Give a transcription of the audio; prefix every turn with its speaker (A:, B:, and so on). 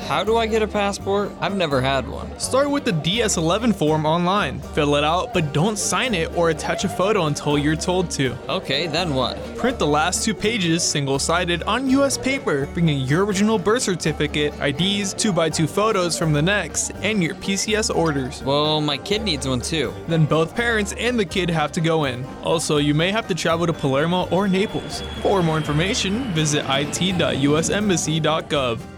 A: How do I get a passport? I've never had one.
B: Start with the DS11 form online. Fill it out, but don't sign it or attach a photo until you're told to.
A: Okay, then what?
B: Print the last 2 pages single-sided on US paper, bringing your original birth certificate, IDs, 2x2 photos from the next, and your PCS orders.
A: Well, my kid needs one too.
B: Then both parents and the kid have to go in. Also, you may have to travel to Palermo or Naples. For more information, visit it.usembassy.gov.